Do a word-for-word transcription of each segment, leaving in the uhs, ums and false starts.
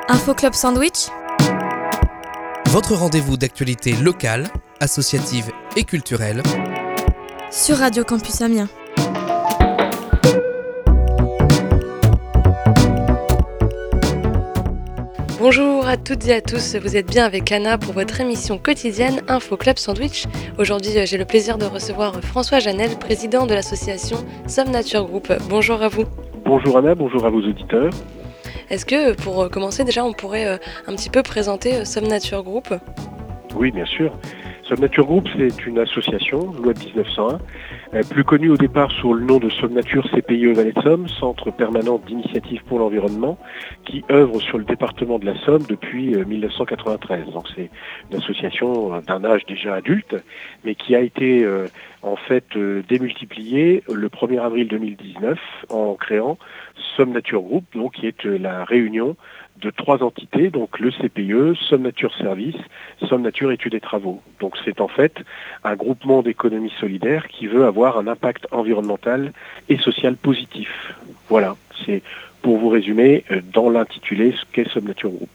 Info Club Sandwich, votre rendez-vous d'actualité locale, associative et culturelle sur Radio Campus Amiens. Bonjour à toutes et à tous, vous êtes bien avec Anna pour votre émission quotidienne Info Club Sandwich. Aujourd'hui, j'ai le plaisir de recevoir François Janel, président de l'association Somme Nature Group. Bonjour à vous. Bonjour Anna, bonjour à vos auditeurs. Est-ce que, pour commencer, déjà, on pourrait un petit peu présenter Somme Nature Group ? Oui, bien sûr. Somme Nature Group, c'est une association, loi de dix-neuf cent un, euh, plus connue au départ sous le nom de Somme Nature C P I E Vallée de Somme, Centre permanent d'initiative pour l'environnement, qui œuvre sur le département de la Somme depuis euh, mille neuf cent quatre-vingt-treize. Donc c'est une association euh, d'un âge déjà adulte, mais qui a été euh, en fait euh, démultipliée le premier avril deux mille dix-neuf en créant Somme Nature Group, donc qui est euh, la réunion de trois entités, donc le C P I E, Somme Nature Service, Somme Nature Études et Travaux. Donc c'est en fait un groupement d'économie solidaire qui veut avoir un impact environnemental et social positif. Voilà, c'est pour vous résumer dans l'intitulé ce qu'est Somme Nature Group.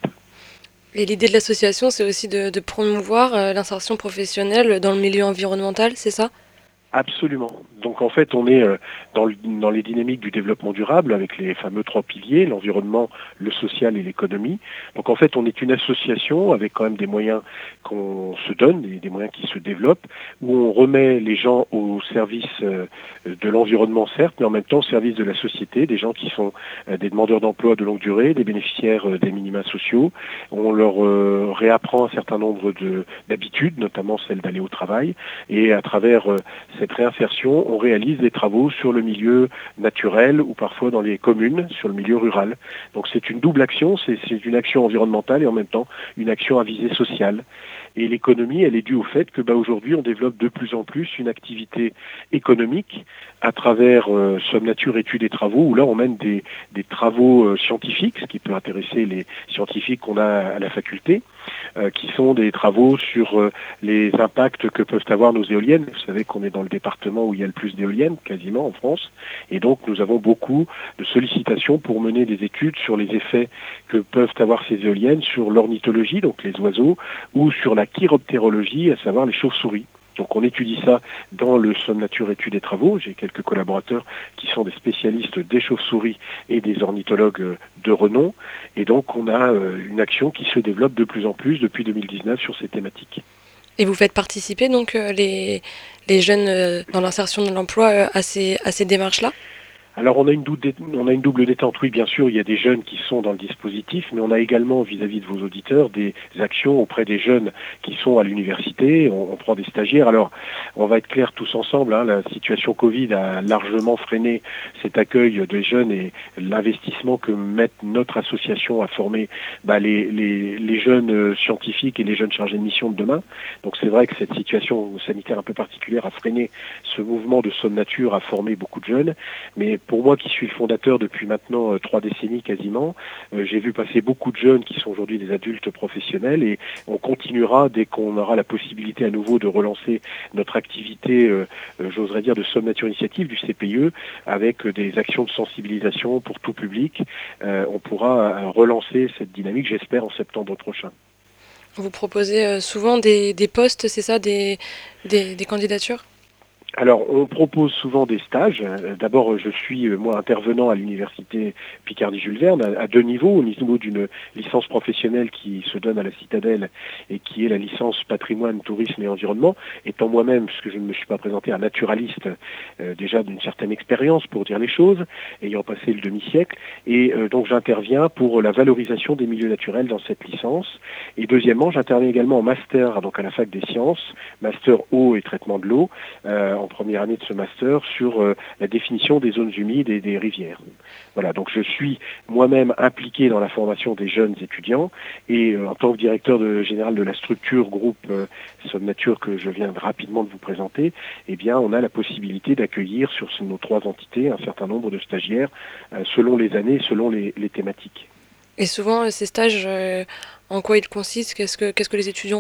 Et l'idée de l'association, c'est aussi de, de promouvoir euh, l'insertion professionnelle dans le milieu environnemental, c'est ça ? Absolument. Donc en fait, on est euh, dans, le, dans les dynamiques du développement durable avec les fameux trois piliers, l'environnement, le social et l'économie. Donc en fait, on est une association avec quand même des moyens qu'on se donne, des, des moyens qui se développent, où on remet les gens au service euh, de l'environnement certes, mais en même temps au service de la société, des gens qui sont euh, des demandeurs d'emploi de longue durée, des bénéficiaires euh, des minima sociaux. On leur euh, réapprend un certain nombre de, d'habitudes, notamment celle d'aller au travail, et à travers euh, cette réinsertion, on réalise des travaux sur le milieu naturel ou parfois dans les communes, sur le milieu rural. Donc c'est une double action, c'est, c'est une action environnementale et en même temps une action à visée sociale. Et l'économie, elle est due au fait que bah, aujourd'hui, on développe de plus en plus une activité économique à travers euh, Somme Nature Études et Travaux, où là, on mène des, des travaux euh, scientifiques, ce qui peut intéresser les scientifiques qu'on a à la faculté, euh, qui sont des travaux sur euh, les impacts que peuvent avoir nos éoliennes. Vous savez qu'on est dans le département où il y a le plus d'éoliennes, quasiment en France, et donc nous avons beaucoup de sollicitations pour mener des études sur les effets que peuvent avoir ces éoliennes sur l'ornithologie, donc les oiseaux, ou sur la chiroptérologie, à savoir les chauves-souris. Donc on étudie ça dans le Somme Nature Études et Travaux. J'ai quelques collaborateurs qui sont des spécialistes des chauves-souris et des ornithologues de renom. Et donc on a une action qui se développe de plus en plus depuis deux mille dix-neuf sur ces thématiques. Et vous faites participer donc les, les jeunes dans l'insertion de l'emploi à ces, à ces démarches-là ? Alors on a, une double, on a une double détente, oui bien sûr, il y a des jeunes qui sont dans le dispositif, mais on a également vis-à-vis de vos auditeurs des actions auprès des jeunes qui sont à l'université, on, on prend des stagiaires. Alors on va être clairs tous ensemble, hein, la situation Covid a largement freiné cet accueil des jeunes et l'investissement que met notre association à former bah, les, les, les jeunes scientifiques et les jeunes chargés de mission de demain. Donc c'est vrai que cette situation sanitaire un peu particulière a freiné ce mouvement de Somme Nature à former beaucoup de jeunes, mais pour moi qui suis le fondateur depuis maintenant euh, trois décennies quasiment, euh, j'ai vu passer beaucoup de jeunes qui sont aujourd'hui des adultes professionnels et on continuera dès qu'on aura la possibilité à nouveau de relancer notre activité, euh, euh, j'oserais dire, de Somme Nature Initiative du C P I E avec euh, des actions de sensibilisation pour tout public. Euh, on pourra euh, relancer cette dynamique, j'espère, en septembre prochain. Vous proposez souvent des, des postes, c'est ça, des, des, des candidatures ? Alors, on propose souvent des stages. D'abord, je suis, moi, intervenant à l'université Picardie-Jules Verne à, à deux niveaux. Au niveau d'une licence professionnelle qui se donne à la Citadelle et qui est la licence patrimoine, tourisme et environnement. Étant moi-même, puisque je ne me suis pas présenté, un naturaliste euh, déjà d'une certaine expérience pour dire les choses, ayant passé le demi-siècle. Et euh, donc, j'interviens pour la valorisation des milieux naturels dans cette licence. Et deuxièmement, j'interviens également en master, donc à la fac des sciences, master eau et traitement de l'eau, euh, en première année de ce master sur euh, la définition des zones humides et des rivières. Voilà, donc je suis moi-même impliqué dans la formation des jeunes étudiants et euh, en tant que directeur de, général de la structure groupe euh, Somme Nature que je viens rapidement de vous présenter, eh bien on a la possibilité d'accueillir sur nos trois entités un certain nombre de stagiaires euh, selon les années, selon les, les thématiques. Et souvent ces stages, euh, en quoi ils consistent ? Qu'est-ce que, qu'est-ce que les étudiants font ?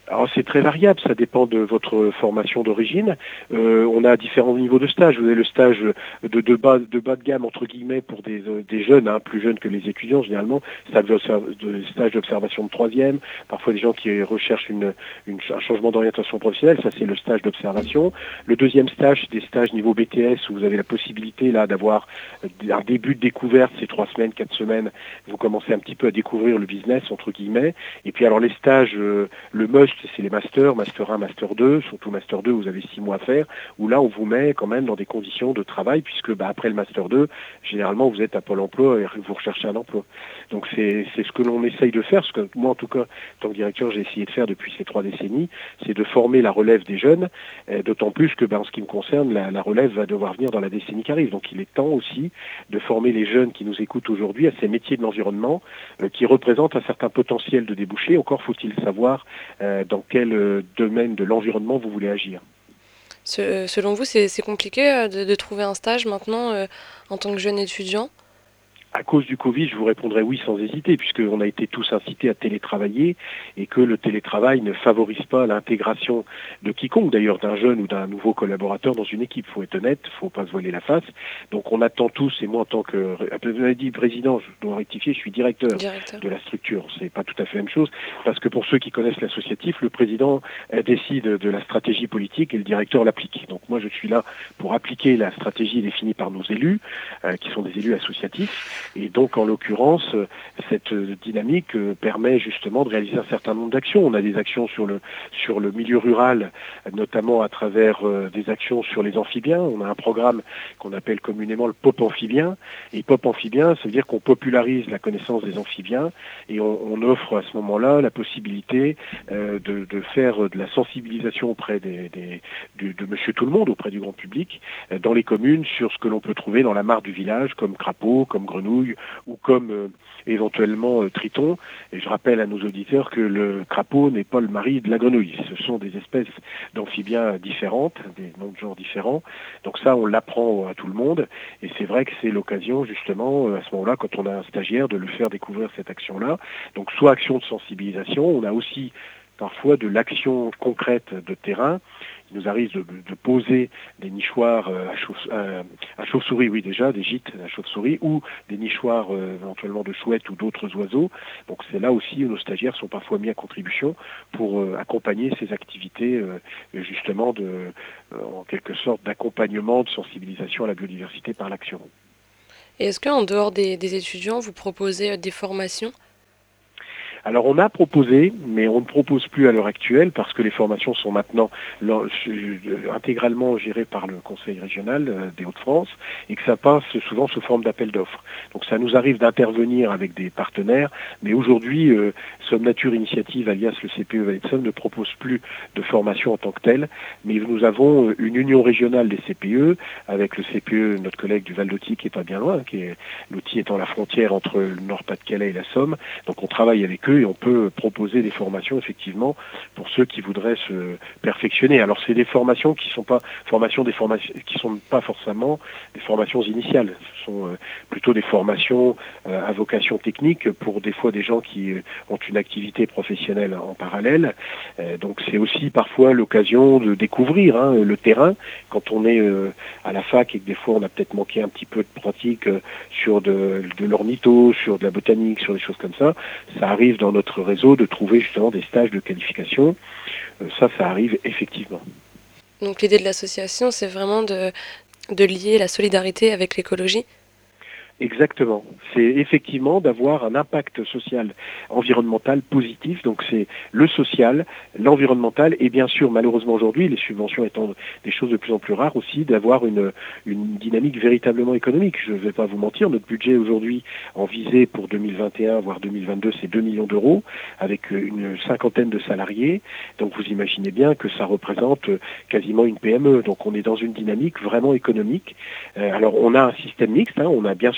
Alors c'est très variable, ça dépend de votre formation d'origine. Euh, on a différents niveaux de stage. Vous avez le stage de, de, bas, de bas de gamme, entre guillemets, pour des, euh, des jeunes, hein, plus jeunes que les étudiants généralement, stage d'observation de troisième, parfois des gens qui recherchent une, une, un changement d'orientation professionnelle, ça c'est le stage d'observation. Le deuxième stage, c'est des stages niveau B T S, où vous avez la possibilité là d'avoir un début de découverte, c'est trois semaines, quatre semaines, vous commencez un petit peu à découvrir le business, entre guillemets. Et puis alors les stages, euh, le must, c'est les masters, master un, master deux, surtout master deux, vous avez six mois à faire, où là on vous met quand même dans des conditions de travail, puisque bah, après le master deux, généralement vous êtes à Pôle emploi et vous recherchez un emploi. Donc c'est c'est ce que l'on essaye de faire, ce que moi en tout cas, en tant que directeur, j'ai essayé de faire depuis ces trois décennies, c'est de former la relève des jeunes, euh, d'autant plus que bah, en ce qui me concerne, la, la relève va devoir venir dans la décennie qui arrive. Donc il est temps aussi de former les jeunes qui nous écoutent aujourd'hui à ces métiers de l'environnement, euh, qui représentent un certain potentiel de débouchés. Encore faut-il savoir euh, dans quel euh, domaine de l'environnement vous voulez agir. Ce- selon vous, c'est c'est compliqué euh, de, de trouver un stage maintenant euh, en tant que jeune étudiant? À cause du Covid, je vous répondrai oui sans hésiter, puisqu'on a été tous incités à télétravailler et que le télétravail ne favorise pas l'intégration de quiconque, d'ailleurs d'un jeune ou d'un nouveau collaborateur dans une équipe. Il faut être honnête, il ne faut pas se voiler la face. Donc on attend tous, et moi en tant que, vous avez dit président, je dois rectifier, je suis directeur, Directeur. de la structure. C'est pas tout à fait la même chose, parce que pour ceux qui connaissent l'associatif, le président euh, décide de la stratégie politique et le directeur l'applique. Donc moi je suis là pour appliquer la stratégie définie par nos élus, euh, qui sont des élus associatifs. Et donc, en l'occurrence, cette dynamique permet justement de réaliser un certain nombre d'actions. On a des actions sur le sur le milieu rural, notamment à travers des actions sur les amphibiens. On a un programme qu'on appelle communément le Pop amphibien. Et Pop amphibien, ça veut dire qu'on popularise la connaissance des amphibiens et on, on offre à ce moment-là la possibilité euh, de, de faire de la sensibilisation auprès des, des de, de Monsieur Tout le Monde, auprès du grand public, euh, dans les communes sur ce que l'on peut trouver dans la mare du village, comme crapauds, comme grenouilles, ou comme euh, éventuellement euh, triton. Et je rappelle à nos auditeurs que le crapaud n'est pas le mari de la grenouille. Ce sont des espèces d'amphibiens différentes, des noms de genres différents. Donc ça, on l'apprend à tout le monde. Et c'est vrai que c'est l'occasion, justement, euh, à ce moment-là, quand on a un stagiaire, de le faire découvrir cette action-là. Donc soit action de sensibilisation, on a aussi parfois de l'action concrète de terrain. Il nous arrive de, de poser des nichoirs à, chauve, à chauve-souris, oui déjà, des gîtes à chauve-souris, ou des nichoirs euh, éventuellement de chouettes ou d'autres oiseaux. Donc c'est là aussi où nos stagiaires sont parfois mis à contribution pour euh, accompagner ces activités euh, justement de, euh, en quelque sorte d'accompagnement, de sensibilisation à la biodiversité par l'action. Et est-ce qu'en dehors des, des étudiants, vous proposez euh, des formations? Alors on a proposé, mais on ne propose plus à l'heure actuelle parce que les formations sont maintenant intégralement gérées par le Conseil régional des Hauts-de-France et que ça passe souvent sous forme d'appel d'offres. Donc ça nous arrive d'intervenir avec des partenaires, mais aujourd'hui, euh, Somme Nature Initiative, alias le C P E Vallée de Somme, ne propose plus de formation en tant que telle, mais nous avons une union régionale des C P E avec le C P E, notre collègue du Val-d'Auty qui est pas bien loin, qui est l'Auty étant la frontière entre le Nord-Pas-de-Calais et la Somme. Donc on travaille avec eux et on peut proposer des formations effectivement pour ceux qui voudraient se perfectionner. Alors c'est des formations qui sont pas formations des formations qui sont pas forcément des formations initiales. Ce sont euh, plutôt des formations euh, à vocation technique pour des fois des gens qui euh, ont une activité professionnelle en parallèle. Euh, donc c'est aussi parfois l'occasion de découvrir hein, le terrain quand on est euh, à la fac et que des fois on a peut-être manqué un petit peu de pratique euh, sur de, de l'ornitho, sur de la botanique, sur des choses comme ça. Ça arrive dans notre réseau de trouver justement des stages de qualification. Euh, ça, ça arrive effectivement. Donc l'idée de l'association, c'est vraiment de, de lier la solidarité avec l'écologie? Exactement. C'est effectivement d'avoir un impact social, environnemental positif. Donc c'est le social, l'environnemental et bien sûr, malheureusement aujourd'hui, les subventions étant des choses de plus en plus rares aussi, d'avoir une, une dynamique véritablement économique. Je ne vais pas vous mentir, notre budget aujourd'hui en visée pour deux mille vingt et un, voire deux mille vingt-deux, c'est deux millions d'euros avec une cinquantaine de salariés. Donc vous imaginez bien que ça représente quasiment une P M E. Donc on est dans une dynamique vraiment économique. Euh, alors on a un système mixte, hein, on a bien sûr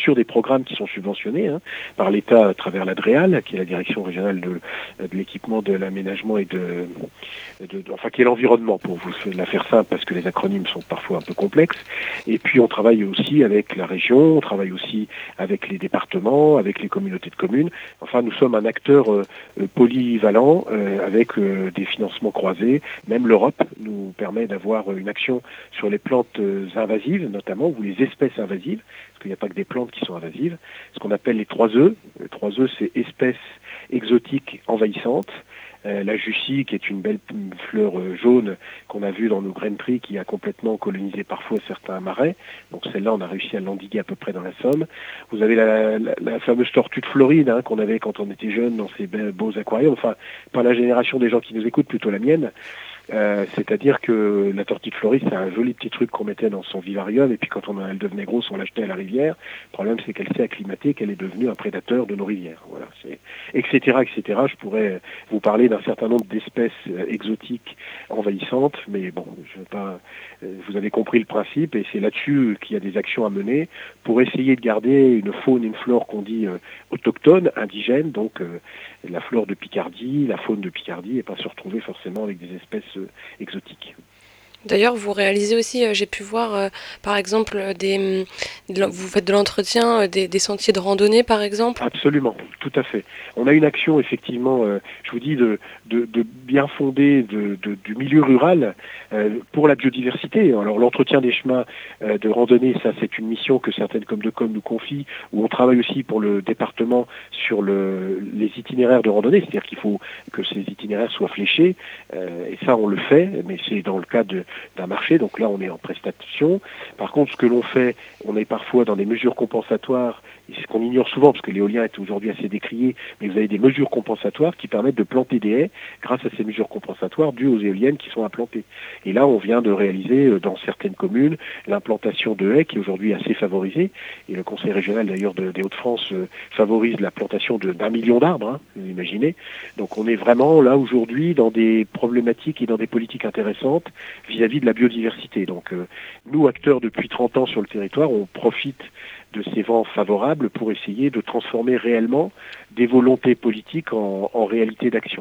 sûr des programmes qui sont subventionnés hein, par l'État à travers la DREAL, qui est la direction régionale de, de l'équipement, de l'aménagement et de, de, de enfin qui est l'environnement pour vous la faire simple parce que les acronymes sont parfois un peu complexes. Et puis on travaille aussi avec la région, on travaille aussi avec les départements, avec les communautés de communes. Enfin, nous sommes un acteur euh, polyvalent euh, avec euh, des financements croisés. Même l'Europe nous permet d'avoir une action sur les plantes invasives, notamment, ou les espèces invasives, parce qu'il n'y a pas que des plantes qui sont invasives, ce qu'on appelle les trois E. Les trois E, c'est espèces exotiques envahissantes. Euh, la Jussie, qui est une belle fleur euh, jaune qu'on a vue dans nos grain trees, qui a complètement colonisé parfois certains marais. Donc celle-là, on a réussi à l'endiguer à peu près dans la Somme. Vous avez la, la, la fameuse tortue de Floride hein, qu'on avait quand on était jeune dans ces beaux aquariums. Enfin, pas la génération des gens qui nous écoutent, plutôt la mienne. Euh, c'est-à-dire que la tortue de Floride, c'est un joli petit truc qu'on mettait dans son vivarium, et puis quand on, elle devenait grosse, on l'achetait à la rivière. Le problème, c'est qu'elle s'est acclimatée, qu'elle est devenue un prédateur de nos rivières. Voilà, c'est et cetera, et cetera. Je pourrais vous parler d'un certain nombre d'espèces euh, exotiques envahissantes, mais bon, je vais pas. Euh, vous avez compris le principe, et c'est là-dessus qu'il y a des actions à mener pour essayer de garder une faune, une flore qu'on dit euh, autochtone, indigène, donc euh, la flore de Picardie, la faune de Picardie, et pas se retrouver forcément avec des espèces exotiques. D'ailleurs, vous réalisez aussi, euh, j'ai pu voir, euh, par exemple, euh, des, de, vous faites de l'entretien euh, des, des sentiers de randonnée, par exemple. Absolument, tout à fait. On a une action, effectivement, euh, je vous dis, de, de, de bien fondée de, de, du milieu rural euh, pour la biodiversité. Alors, l'entretien des chemins euh, de randonnée, ça, c'est une mission que certaines com de com nous confient, où on travaille aussi pour le département sur le, les itinéraires de randonnée, c'est-à-dire qu'il faut que ces itinéraires soient fléchés, euh, et ça, on le fait, mais c'est dans le cadre de d'un marché, donc là on est en prestation. Par contre, ce que l'on fait, on est parfois dans des mesures compensatoires, et ce qu'on ignore souvent, parce que l'éolien est aujourd'hui assez décrié, mais vous avez des mesures compensatoires qui permettent de planter des haies grâce à ces mesures compensatoires dues aux éoliennes qui sont implantées. Et là, on vient de réaliser dans certaines communes l'implantation de haies qui est aujourd'hui assez favorisée, et le conseil régional d'ailleurs de, des Hauts-de-France euh, favorise la plantation de, d'un million d'arbres, hein, vous imaginez. Donc on est vraiment là aujourd'hui dans des problématiques et dans des politiques intéressantes vis-à-vis de la biodiversité. Donc euh, nous, acteurs depuis trente ans sur le territoire, on profite de ces vents favorables pour essayer de transformer réellement des volontés politiques en, en réalité d'action.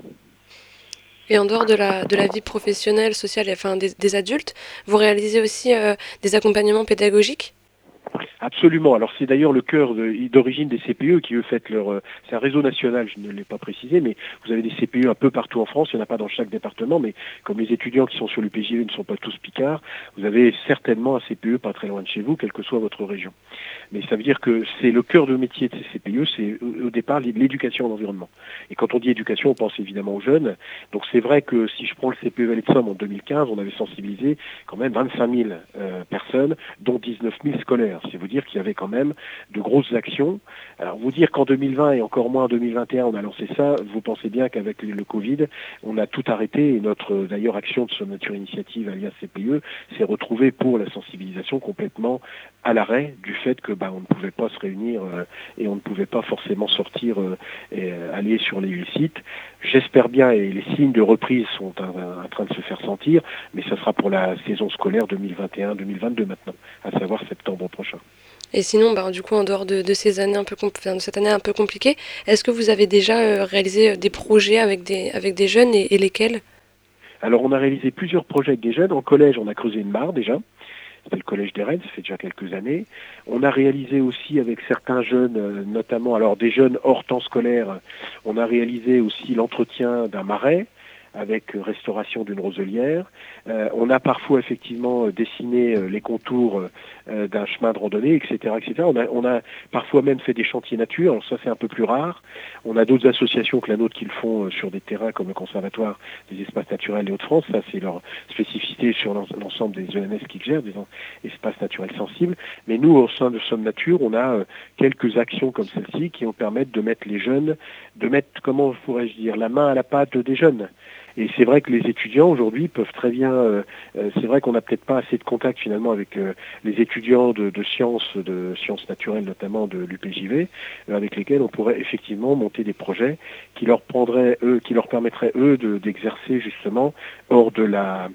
Et en dehors de la, de la vie professionnelle, sociale, enfin des, des adultes, vous réalisez aussi euh, des accompagnements pédagogiques ? Absolument. Alors c'est d'ailleurs le cœur de, d'origine des C P E qui eux fêtent leur... Euh, c'est un réseau national, je ne l'ai pas précisé, mais vous avez des C P E un peu partout en France, il n'y en a pas dans chaque département, mais comme les étudiants qui sont sur l'U P J V ne sont pas tous picards, vous avez certainement un C P E pas très loin de chez vous, quelle que soit votre région. Mais ça veut dire que c'est le cœur de métier de ces C P E, c'est au départ l'éducation à l'environnement. Et quand on dit éducation, on pense évidemment aux jeunes. Donc c'est vrai que si je prends le C P E Vallée de Somme en deux mille quinze, on avait sensibilisé quand même vingt-cinq mille euh, personnes, dont dix-neuf mille scolaires. C'est vous dire qu'il y avait quand même de grosses actions. Alors vous dire qu'en deux mille vingt et encore moins en deux mille vingt et un on a lancé ça, vous pensez bien qu'avec le Covid, on a tout arrêté et notre d'ailleurs action de Somme Nature Initiative alias C P E s'est retrouvée pour la sensibilisation complètement à l'arrêt du fait que bah, on ne pouvait pas se réunir euh, et on ne pouvait pas forcément sortir euh, et euh, aller sur les sites. J'espère bien, et les signes de reprise sont en train de se faire sentir, mais ça sera pour la saison scolaire deux mille vingt et un deux mille vingt-deux maintenant, à savoir septembre prochain. Et sinon, bah, du coup, en dehors de, de ces années un peu compl- enfin, de cette année un peu compliquée, est-ce que vous avez déjà euh, réalisé des projets avec des avec des jeunes et, et lesquels ? Alors, on a réalisé plusieurs projets avec des jeunes. En collège, on a creusé une mare déjà. C'était le collège des Rennes, ça fait déjà quelques années. On a réalisé aussi avec certains jeunes, notamment, alors des jeunes hors temps scolaire, on a réalisé aussi l'entretien d'un marais, avec restauration d'une roselière. Euh, on a parfois effectivement dessiné les contours euh, d'un chemin de randonnée, et cetera, et cetera. On a, on a parfois même fait des chantiers nature, alors ça c'est un peu plus rare. On a d'autres associations que la nôtre qui le font sur des terrains comme le Conservatoire des espaces naturels des Hauts-de-France, ça c'est leur spécificité sur l'ensemble des E N S qu'ils gèrent, des espaces naturels sensibles. Mais nous, au sein de Somme Nature, on a quelques actions comme celle-ci qui nous permettent de mettre les jeunes, de mettre, comment pourrais-je dire, la main à la pâte des jeunes. Et c'est vrai que les étudiants aujourd'hui peuvent très bien, euh, euh, c'est vrai qu'on n'a peut-être pas assez de contact finalement avec euh, les étudiants de, de sciences, de sciences naturelles notamment de l'U P J V, euh, avec lesquels on pourrait effectivement monter des projets qui leur prendraient eux, qui leur permettraient eux de, d'exercer justement hors de la,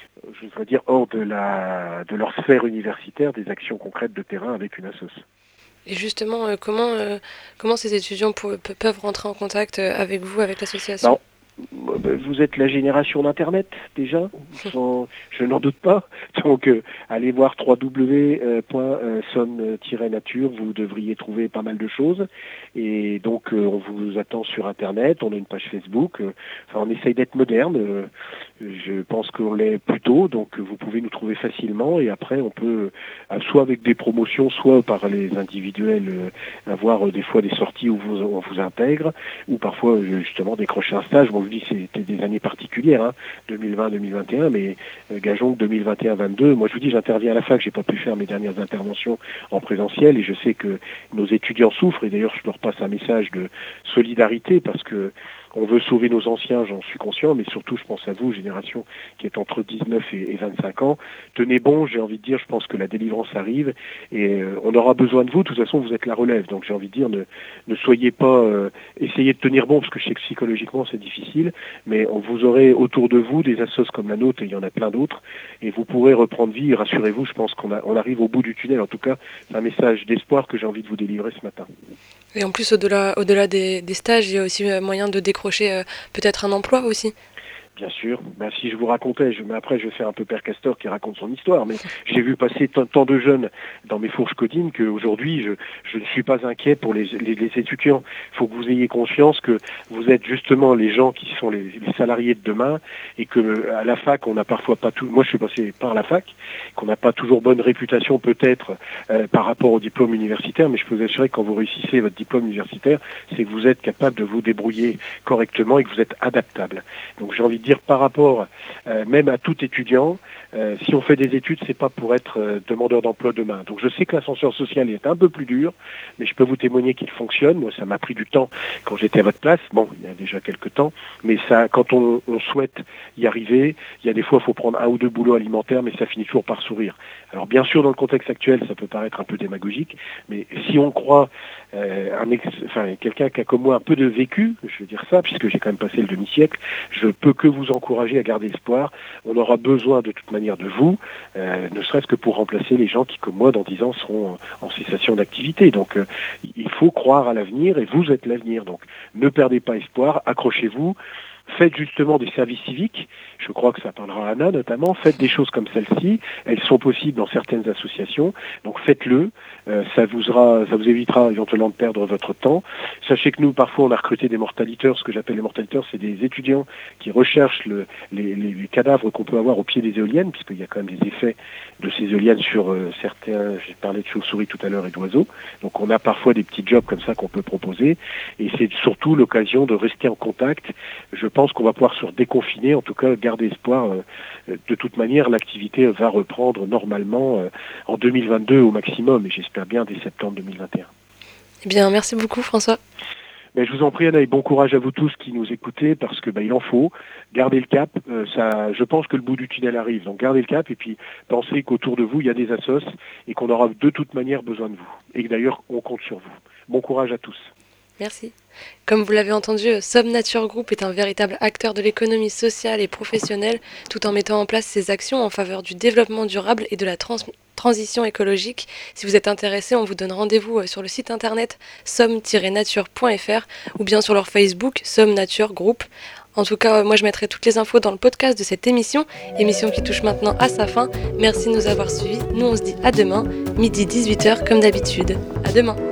je voudrais dire hors de la, de leur sphère universitaire des actions concrètes de terrain avec une association. Et justement, euh, comment, euh, comment ces étudiants pou- pe- peuvent rentrer en contact euh, avec vous, avec l'association? Non. Vous êtes la génération d'Internet, déjà, sans, je n'en doute pas. Donc, euh, allez voir w w w point somme tiret nature, vous devriez trouver pas mal de choses. Et donc, euh, on vous attend sur Internet, on a une page Facebook. Euh, enfin, on essaye d'être moderne. Euh, je pense qu'on l'est plutôt, donc vous pouvez nous trouver facilement. Et après, on peut, euh, soit avec des promotions, soit par les individuels, euh, avoir euh, des fois des sorties où vous, on vous intègre, ou parfois, euh, justement, décrocher un stage. Bon, je dis c'était des années particulières, hein, deux mille vingt deux mille vingt et un, mais euh, gageons que deux mille vingt et un vingt-deux, moi je vous dis, j'interviens à la fac, j'ai pas pu faire mes dernières interventions en présentiel, et je sais que nos étudiants souffrent, et d'ailleurs je leur passe un message de solidarité, parce que on veut sauver nos anciens, j'en suis conscient, mais surtout je pense à vous, génération qui est entre dix-neuf et vingt-cinq ans. Tenez bon, j'ai envie de dire, je pense que la délivrance arrive, et euh, on aura besoin de vous, de toute façon vous êtes la relève, donc j'ai envie de dire, ne, ne soyez pas, euh, essayez de tenir bon, parce que je sais que psychologiquement c'est difficile, mais on vous aurez autour de vous des assos comme la nôtre, et il y en a plein d'autres, et vous pourrez reprendre vie, et rassurez-vous, je pense qu'on a, on arrive au bout du tunnel, en tout cas, c'est un message d'espoir que j'ai envie de vous délivrer ce matin. Et en plus, au-delà, au-delà des, des stages, il y a aussi euh, moyen de décrocher euh, peut-être un emploi aussi. Bien sûr. Ben, si je vous racontais, je, mais après je vais faire un peu Père Castor qui raconte son histoire, mais j'ai vu passer tant, tant de jeunes dans mes fourches codines qu'aujourd'hui je, je ne suis pas inquiet pour les, les, les étudiants. Il faut que vous ayez conscience que vous êtes justement les gens qui sont les, les salariés de demain, et que à la fac on n'a parfois pas tout. Moi je suis passé par la fac, qu'on n'a pas toujours bonne réputation peut-être euh, par rapport au diplôme universitaire, mais je peux vous assurer que quand vous réussissez votre diplôme universitaire, c'est que vous êtes capable de vous débrouiller correctement et que vous êtes adaptable. Donc j'ai envie de dire par rapport euh, même à tout étudiant, euh, si on fait des études, c'est pas pour être euh, demandeur d'emploi demain. Donc je sais que l'ascenseur social est un peu plus dur, mais je peux vous témoigner qu'il fonctionne. Moi, ça m'a pris du temps quand j'étais à votre place. Bon, il y a déjà quelques temps, mais ça, quand on, on souhaite y arriver, il y a des fois, il faut prendre un ou deux boulots alimentaires, mais ça finit toujours par sourire. Alors bien sûr, dans le contexte actuel, ça peut paraître un peu démagogique, mais si on croit euh, un ex, enfin quelqu'un qui a comme moi un peu de vécu, je veux dire ça, puisque j'ai quand même passé le demi-siècle, je peux que vous encourager à garder espoir. On aura besoin de toute manière de vous, euh, ne serait-ce que pour remplacer les gens qui, comme moi, dans dix ans, seront en, en cessation d'activité. Donc, euh, il faut croire à l'avenir, et vous êtes l'avenir. Donc, ne perdez pas espoir, accrochez-vous. Faites justement des services civiques, je crois que ça parlera à Anna notamment, faites des choses comme celle-ci, elles sont possibles dans certaines associations, donc faites-le, euh, ça vous sera, ça vous évitera éventuellement de perdre votre temps. Sachez que nous, parfois, on a recruté des mortaliteurs, ce que j'appelle les mortaliteurs, c'est des étudiants qui recherchent le, les, les, les cadavres qu'on peut avoir au pied des éoliennes, puisqu'il y a quand même des effets de ces éoliennes sur euh, certains, j'ai parlé de chauves-souris tout à l'heure et d'oiseaux, donc on a parfois des petits jobs comme ça qu'on peut proposer, et c'est surtout l'occasion de rester en contact. Je Je pense qu'on va pouvoir se déconfiner, en tout cas garder espoir. De toute manière, l'activité va reprendre normalement en deux mille vingt-deux au maximum, et j'espère bien dès septembre deux mille vingt et un. Eh bien, merci beaucoup François. Mais je vous en prie Anna, et bon courage à vous tous qui nous écoutez, parce que bah, il en faut. Gardez le cap, euh, ça, je pense que le bout du tunnel arrive, donc gardez le cap, et puis pensez qu'autour de vous, il y a des assos, et qu'on aura de toute manière besoin de vous. Et que d'ailleurs, on compte sur vous. Bon courage à tous. Merci. Comme vous l'avez entendu, Somme Nature Group est un véritable acteur de l'économie sociale et professionnelle, tout en mettant en place ses actions en faveur du développement durable et de la trans- transition écologique. Si vous êtes intéressé, on vous donne rendez-vous sur le site internet somme tiret nature point f r ou bien sur leur Facebook Somme Nature Group. En tout cas, moi je mettrai toutes les infos dans le podcast de cette émission, émission qui touche maintenant à sa fin. Merci de nous avoir suivis. Nous on se dit à demain, midi dix-huit heures comme d'habitude. À demain.